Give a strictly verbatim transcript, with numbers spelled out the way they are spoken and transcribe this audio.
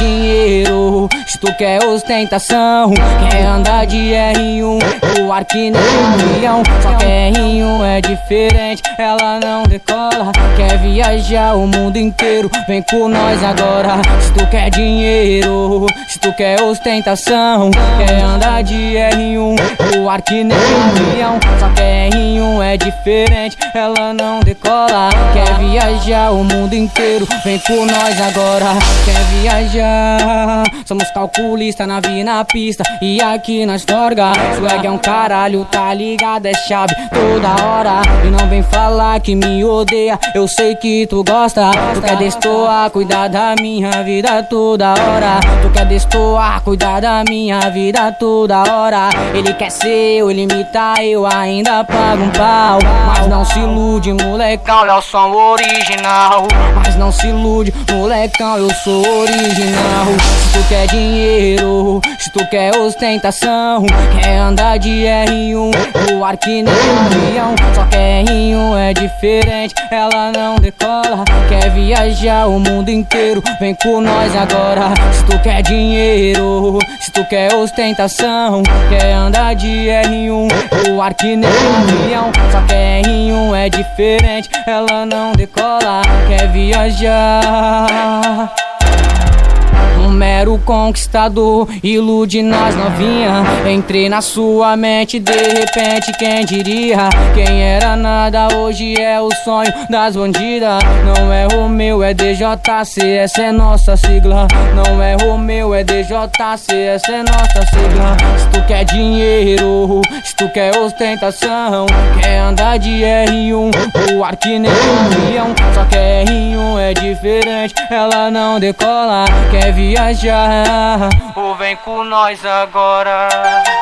dinheiro, se tu quer ostentação, quer andar de R um, voar que nem um leão. Só que R um é diferente, ela não decola. Quer viajar o mundo inteiro, vem com nós agora. Se tu quer dinheiro, se tu quer ostentação, quer andar de R um, voar que nem um leão. Só que R um é diferente, ela não decola. Quer viajar o mundo inteiro, vem com nós agora. Quer viajar, somos calculista, nave na pista e aqui nós forga. Swag é um caralho, tá ligado, é chave toda hora. E não vem falar que me odeia, eu sei que tu gosta. Tu quer destoar, cuidar da minha vida toda hora. Tu quer destoar, cuidar da minha vida toda hora. Ele quer ser eu, ele imita eu, ainda paga um pau. Mas não se ilude, molecão, é o som original. Mas não se ilude, molecão, eu sou original. Se tu quer dinheiro, se tu quer ostentação, quer andar de R um, voar que nem um leão. Só que R um é diferente, ela não decola. Quer viajar o mundo inteiro, vem com nós agora. Se tu quer dinheiro, se tu quer ostentação, quer andar de R um, voar que nem um leão. Só que R um é diferente, ela não decola. Quer viajar, um mero conquistador, ilude nas novinha. Entrei na sua mente, de repente quem diria? Quem era nada hoje é o sonho das bandidas. Não é Romeu, é D J C, essa é nossa sigla. Não é Romeu, é D J C, essa é nossa sigla. Se tu quer dinheiro, se tu quer ostentação, quer andar de R um, voar que nem um leão. Só que R um é diferente, ela não decola. Quer viajar, ou vem com nós agora.